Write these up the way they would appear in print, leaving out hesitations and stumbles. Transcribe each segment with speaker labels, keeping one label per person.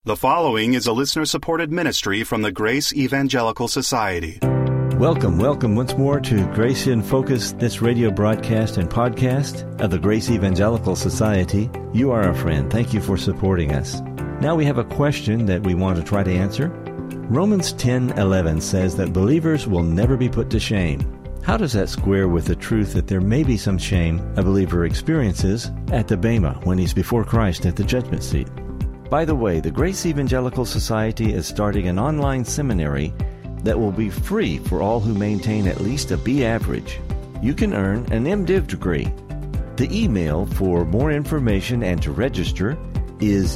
Speaker 1: The following is a listener-supported ministry from the Grace Evangelical Society.
Speaker 2: Welcome once more to Grace in Focus, this radio broadcast and podcast of the Grace Evangelical Society. You are our friend. Thank you for supporting us. Now we have a question that we want to try to answer. Romans 10:11 says that believers will never be put to shame. How does that square with the truth that there may be some shame a believer experiences at the Bema when he's before Christ at the judgment seat? By the way, the Grace Evangelical Society is starting an online seminary that will be free for all who maintain at least a B average. You can earn an MDiv degree. The email for more information and to register is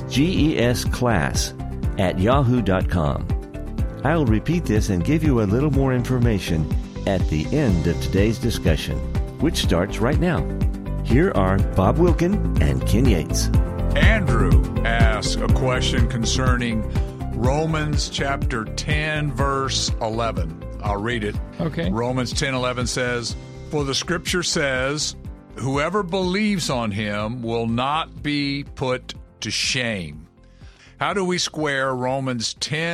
Speaker 2: gesclass@yahoo.com. I'll repeat this and give you a little more information at the end of today's discussion, which starts right now. Here are Bob Wilkin and Ken Yates.
Speaker 3: Andrew asks a question concerning Romans chapter 10, verse 11. I'll read it.
Speaker 4: Okay.
Speaker 3: Romans 10:11 says, "For the scripture says, whoever believes on him will not be put to shame." How do we square Romans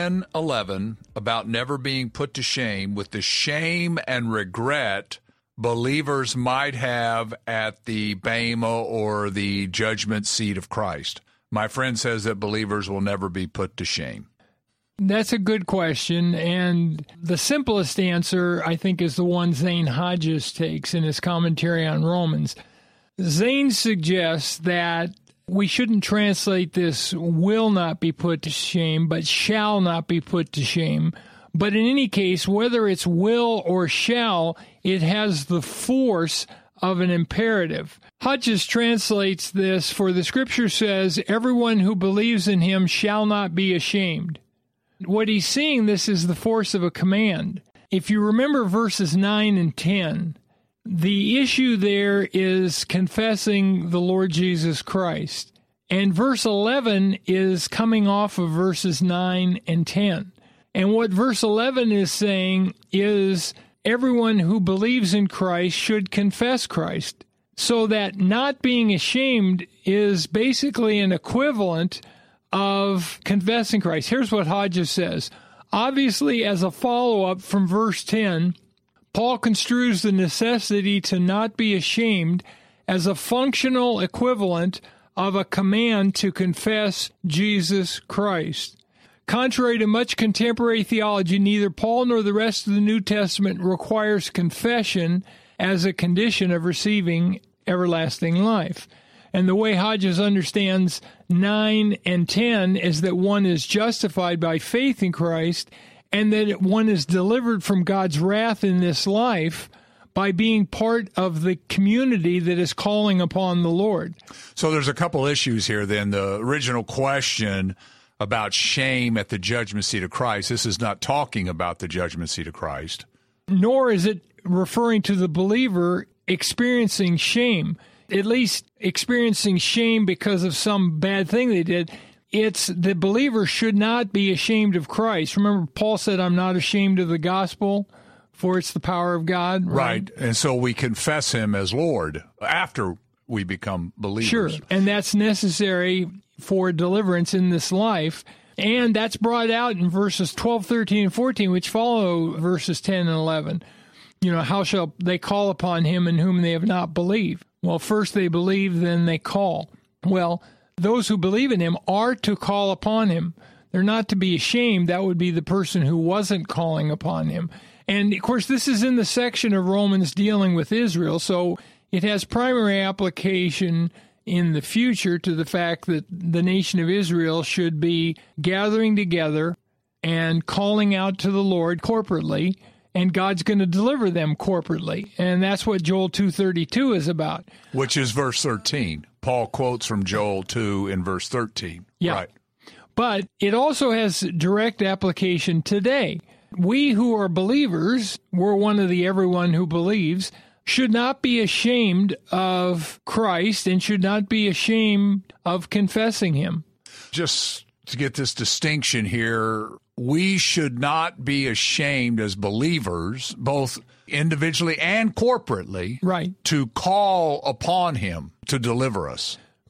Speaker 3: 10:11 about never being put to shame with the shame and regret believers might have at the Bema or the judgment seat of Christ? My friend says that believers will never be put to shame.
Speaker 4: That's a good question, and the simplest answer, I think, is the one Zane Hodges takes in his commentary on Romans. Zane suggests that we shouldn't translate this "will not be put to shame," but "shall not be put to shame." But in any case, whether it's will or shall, it has the force of an imperative. Hodges translates this, "For the scripture says, everyone who believes in him shall not be ashamed." What he's seeing, this is the force of a command. If you remember verses 9 and 10, the issue there is confessing the Lord Jesus Christ. And verse 11 is coming off of verses 9 and 10. And what verse 11 is saying is everyone who believes in Christ should confess Christ. So that not being ashamed is basically an equivalent of confessing Christ. Here's what Hodges says. Obviously, as a follow-up from verse 10, Paul construes the necessity to not be ashamed as a functional equivalent of a command to confess Jesus Christ. Contrary to much contemporary theology, neither Paul nor the rest of the New Testament requires confession as a condition of receiving everlasting life. And the way Hodges understands 9 and 10 is that one is justified by faith in Christ and that one is delivered from God's wrath in this life by being part of the community that is calling upon the Lord.
Speaker 3: So there's a couple issues here then. The original question about shame at the judgment seat of Christ, this is not talking about the judgment seat of Christ.
Speaker 4: Nor is it referring to the believer experiencing shame, at least experiencing shame because of some bad thing they did. It's the believer should not be ashamed of Christ. Remember, Paul said, "I'm not ashamed of the gospel, for it's the power of God."
Speaker 3: Right. And so we confess him as Lord after we become believers.
Speaker 4: Sure. And that's necessary for deliverance in this life. And that's brought out in verses 12, 13, and 14, which follow verses 10 and 11. You know, how shall they call upon him in whom they have not believed? Well, first they believe, then they call. Well, those who believe in him are to call upon him. They're not to be ashamed. That would be the person who wasn't calling upon him. And, of course, this is in the section of Romans dealing with Israel, so it has primary application in the future to the fact that the nation of Israel should be gathering together and calling out to the Lord corporately, and God's going to deliver them corporately. And that's what Joel 2:32 is about.
Speaker 3: Which is verse 13. Paul quotes from Joel 2 in verse 13.
Speaker 4: Yeah.
Speaker 3: Right.
Speaker 4: But it also has direct application today. We who are believers, we're one of the everyone who believes, should not be ashamed of Christ and should not be ashamed of confessing him.
Speaker 3: Just to get this distinction here, we should not be ashamed as believers, both individually and corporately,
Speaker 4: right,
Speaker 3: to call upon him to deliver us.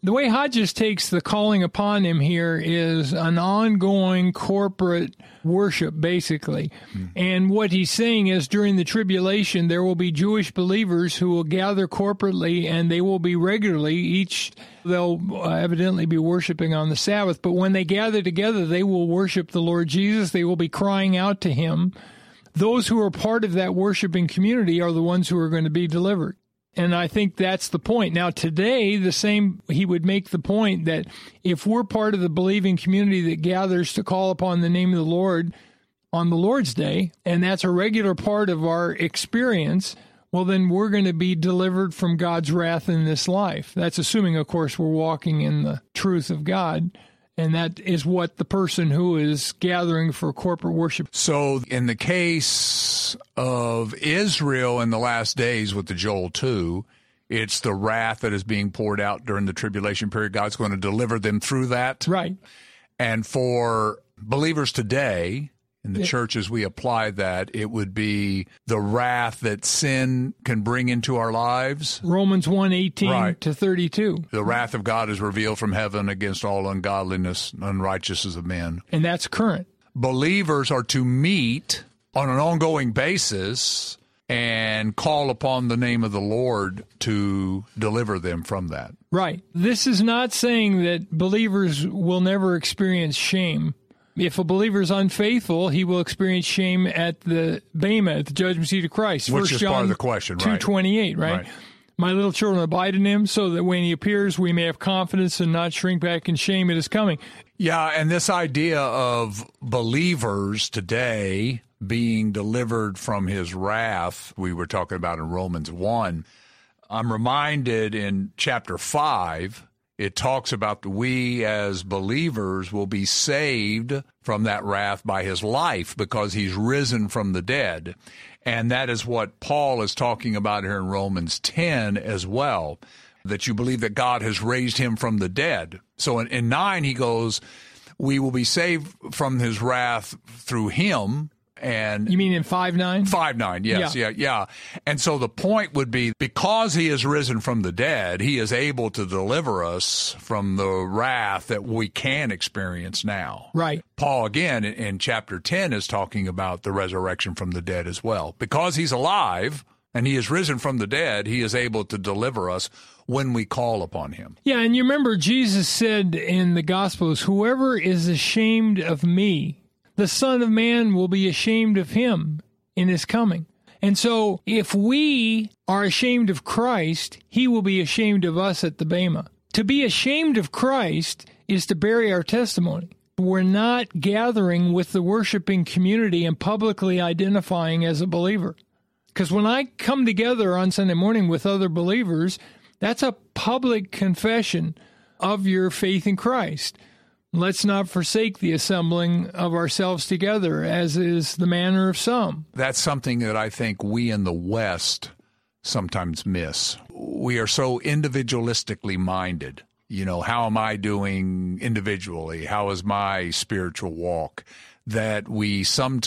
Speaker 4: The way Hodges takes the calling upon him here is an ongoing corporate worship, basically. And what he's saying is during the tribulation, there will be Jewish believers who will gather corporately, and they will be regularly. They'll evidently be worshiping on the Sabbath. But when they gather together, they will worship the Lord Jesus. They will be crying out to him. Those who are part of that worshiping community are the ones who are going to be delivered. And I think that's the point. Now, today, he would make the point that if we're part of the believing community that gathers to call upon the name of the Lord on the Lord's Day, and that's a regular part of our experience, well, then we're going to be delivered from God's wrath in this life. That's assuming, of course, we're walking in the truth of God. And that is what the person who is gathering for corporate worship.
Speaker 3: So in the case of Israel in the last days with the Joel 2, it's the wrath that is being poured out during the tribulation period. God's going to deliver them through that.
Speaker 4: Right.
Speaker 3: And for believers today, in the church, as we apply that, it would be the wrath that sin can bring into our lives.
Speaker 4: Romans 1:18 to 32.
Speaker 3: The wrath of God is revealed from heaven against all ungodliness and unrighteousness of men.
Speaker 4: And that's current.
Speaker 3: Believers are to meet on an ongoing basis and call upon the name of the Lord to deliver them from that.
Speaker 4: Right. This is not saying that believers will never experience shame. If a believer is unfaithful, he will experience shame at the Bema, at the judgment seat of Christ.
Speaker 3: Which is part of the question, right?
Speaker 4: 2:28, right? My little children, abide in him, so that when he appears, we may have confidence and not shrink back in shame at his coming.
Speaker 3: Yeah, and this idea of believers today being delivered from his wrath, we were talking about in Romans 1. I'm reminded in chapter 5, it talks about we as believers will be saved from that wrath by his life because he's risen from the dead. And that is what Paul is talking about here in Romans 10 as well, that you believe that God has raised him from the dead. So in 9, he goes, we will be saved from his wrath through him. And
Speaker 4: you mean in 5:9?
Speaker 3: 5:9, yes, yeah. And so the point would be, because he is risen from the dead, he is able to deliver us from the wrath that we can experience now.
Speaker 4: Right.
Speaker 3: Paul, again, in chapter 10, is talking about the resurrection from the dead as well. Because he's alive and he is risen from the dead, he is able to deliver us when we call upon him.
Speaker 4: Yeah, and you remember Jesus said in the Gospels, whoever is ashamed of me, the Son of Man will be ashamed of him in his coming. And so if we are ashamed of Christ, he will be ashamed of us at the Bema. To be ashamed of Christ is to bury our testimony. We're not gathering with the worshiping community and publicly identifying as a believer. Because when I come together on Sunday morning with other believers, that's a public confession of your faith in Christ. Let's not forsake the assembling of ourselves together, as is the manner of some.
Speaker 3: That's something that I think we in the West sometimes miss. We are so individualistically minded. You know, how am I doing individually? How is my spiritual walk? That we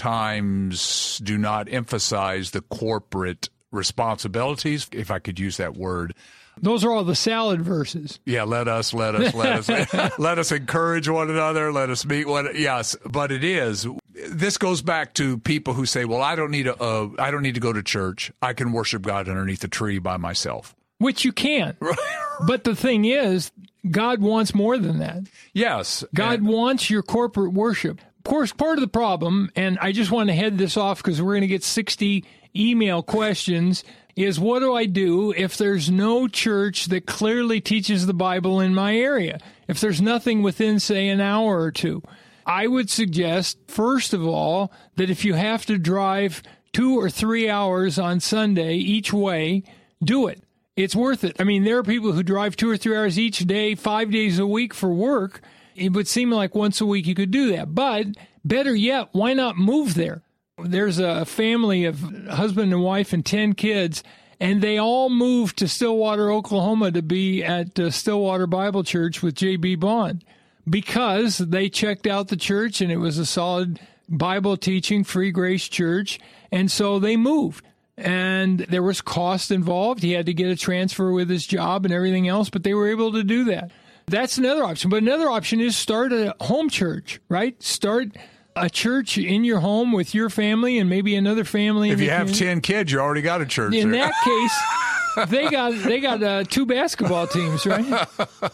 Speaker 3: sometimes do not emphasize the corporate responsibilities, if I could use that word.
Speaker 4: Those are all the salad verses.
Speaker 3: Yeah, let us let us encourage one another. Let us meet one. Yes, but it is. This goes back to people who say, "Well, I don't need to go to church. I can worship God underneath a tree by myself."
Speaker 4: Which you can. But the thing is, God wants more than that.
Speaker 3: Yes,
Speaker 4: God wants your corporate worship. Of course, part of the problem, and I just want to head this off because we're going to get 60 email questions, is what do I do if there's no church that clearly teaches the Bible in my area? If there's nothing within, say, an hour or two? I would suggest, first of all, that if you have to drive 2 or 3 hours on Sunday each way, do it. It's worth it. I mean, there are people who drive 2 or 3 hours each day, 5 days a week for work. It would seem like once a week you could do that. But better yet, why not move there? There's a family of husband and wife and 10 kids, and they all moved to Stillwater, Oklahoma to be at Stillwater Bible Church with J.B. Bond because they checked out the church and it was a solid Bible teaching, free grace church, and so they moved. And there was cost involved. He had to get a transfer with his job and everything else, but they were able to do that. That's another option. But another option is start a home church, right? Start a church in your home with your family and maybe another family.
Speaker 3: If you have 10 kids, you already got a church.
Speaker 4: In
Speaker 3: there.
Speaker 4: that case, they got 2 basketball teams, right?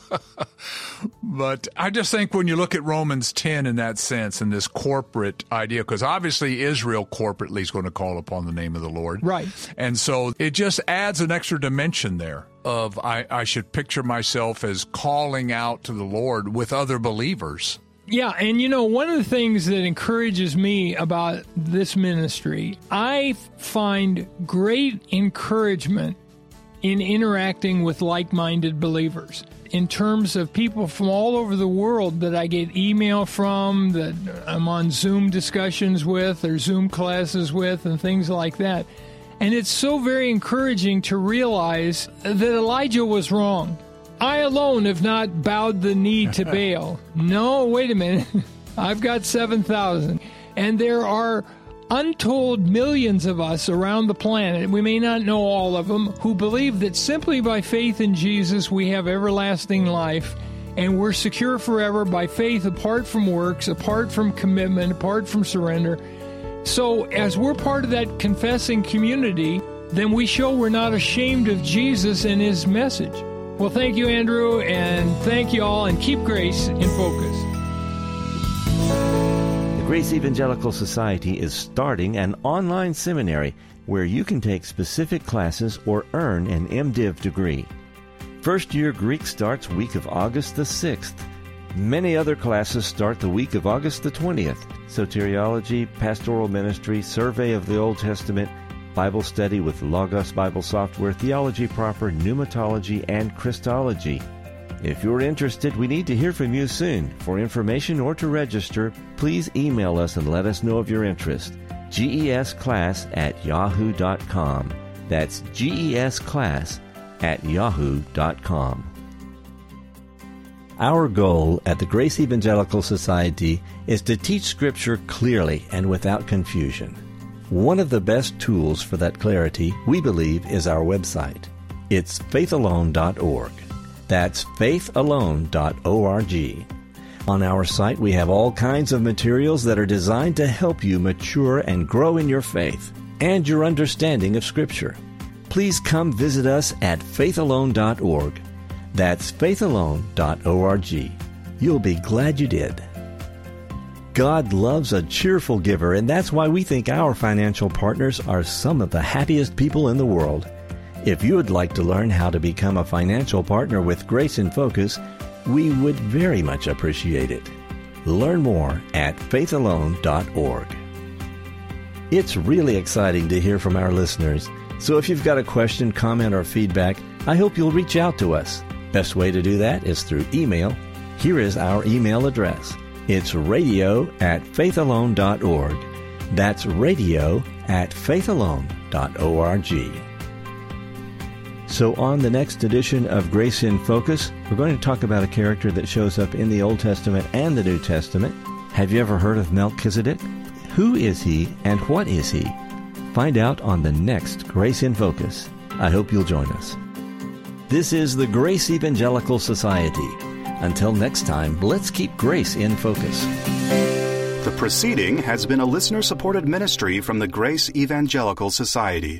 Speaker 3: But I just think when you look at Romans 10 in that sense, and this corporate idea, because obviously Israel corporately is going to call upon the name of the Lord.
Speaker 4: Right.
Speaker 3: And so it just adds an extra dimension there of I should picture myself as calling out to the Lord with other believers.
Speaker 4: Yeah, and one of the things that encourages me about this ministry, I find great encouragement in interacting with like-minded believers. In terms of people from all over the world that I get email from, that I'm on Zoom discussions with or Zoom classes with and things like that. And it's so very encouraging to realize that Elijah was wrong. I alone have not bowed the knee to Baal. No, wait a minute. I've got 7,000. And there are untold millions of us around the planet, we may not know all of them, who believe that simply by faith in Jesus we have everlasting life and we're secure forever by faith apart from works, apart from commitment, apart from surrender. So as we're part of that confessing community, then we show we're not ashamed of Jesus and his message. Well, thank you, Andrew, and thank you all, and keep Grace in focus.
Speaker 2: The Grace Evangelical Society is starting an online seminary where you can take specific classes or earn an MDiv degree. First-year Greek starts week of August the 6th. Many other classes start the week of August the 20th. Soteriology, pastoral ministry, survey of the Old Testament, Bible study with Logos Bible software, theology proper, pneumatology, and Christology. If you're interested, we need to hear from you soon. For information or to register, please email us and let us know of your interest. GESclass@yahoo.com. That's GESclass@yahoo.com. Our goal at the Grace Evangelical Society is to teach Scripture clearly and without confusion. One of the best tools for that clarity, we believe, is our website. It's faithalone.org. That's faithalone.org. On our site, we have all kinds of materials that are designed to help you mature and grow in your faith and your understanding of Scripture. Please come visit us at faithalone.org. That's faithalone.org. You'll be glad you did. God loves a cheerful giver, and that's why we think our financial partners are some of the happiest people in the world. If you would like to learn how to become a financial partner with Grace in Focus, we would very much appreciate it. Learn more at faithalone.org. It's really exciting to hear from our listeners, so if you've got a question, comment, or feedback, I hope you'll reach out to us. Best way to do that is through email. Here is our email address. It's radio@faithalone.org. That's radio@faithalone.org. So on the next edition of Grace in Focus, we're going to talk about a character that shows up in the Old Testament and the New Testament. Have you ever heard of Melchizedek? Who is he and what is he? Find out on the next Grace in Focus. I hope you'll join us. This is the Grace Evangelical Society. Until next time, let's keep Grace in focus.
Speaker 1: The proceeding has been a listener-supported ministry from the Grace Evangelical Society.